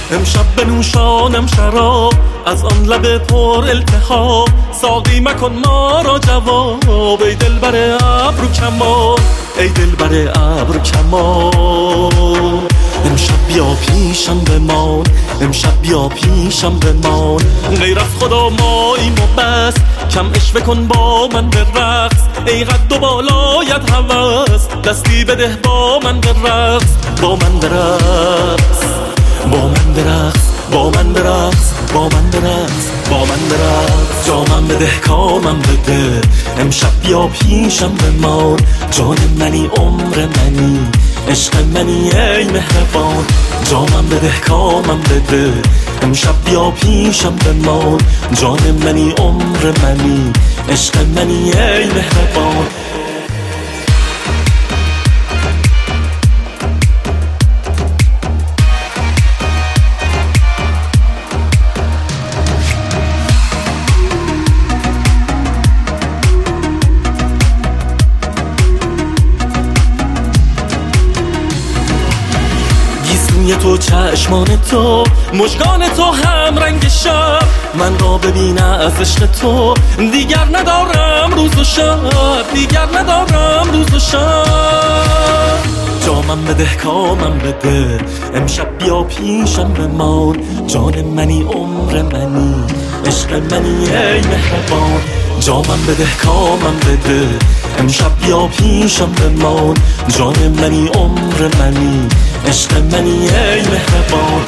امشب بنوشانم شراب از آن لب پر التهاب، ساقی مکن ما را جواب ای دلبر ابرو کمان، ای دلبر ابرو کمان. امشب بیا پیشم بمان، امشب بیا پیشم بمان، غیر از خدا ماییم و بس، کم عشوه کن با من به رقص، ای قد و بالایت هوس، دستی بده با من به رقص، با من به رقص، با من برقص، با من برقص، با من برقص، با من برقص. جامم بده کامم بده، امشب بیا پیشم بمان، جان منی عمر منی عشق منی ای مهربان. جامم بده کامم بده، امشب بیا پیشم بمان، جان منی عمر منی عشق منی ای مهربان. تو چشمان تو مژگان تو هم رنگ شب، من را ببینه از عشق تو، دیگر ندارم روز و شب، دیگر ندارم روز و شب. جامم بده کامم بده، امشب بیا پیشم بمان، جان منی عمر منی عشق منی ای مهربان. جامم بده کامم بده، امشب بیا پیشم بمان، جان منی عمر منی عشق منی ای مهربان.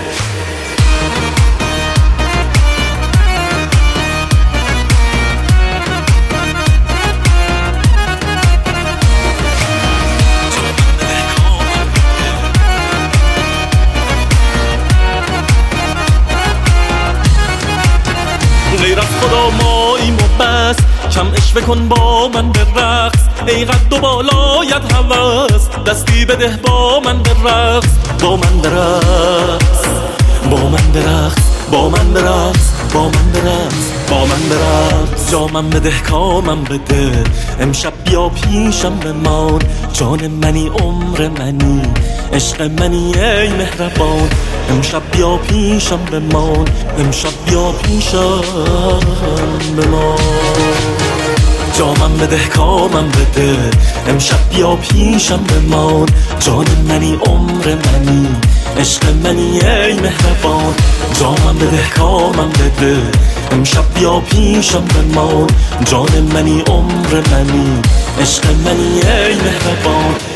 غیر از خدا ماییم و بس، کم عشوه کن با من به رقص، ای قد و بالایت هوس، دستی بده با من به رقص، با من به رقص، با من به رقص، با من به رقص، با من به رقص، با من به رقص. جامم بده کامم بده، امشب بیا پیشم بمان، جان منی عمر منی عشق منی ای مهربان. امشب بیا پیشم بمان، امشب بیا پیشم بمان. جامم بده کامم بده، امشب بیا پیشم بمان، جان منی عمر منی عشق منی ای مهربان. جامم بده کامم بده، امشب بیا پیشم بمان، جان منی عمر منی عشق منی ای مهربان.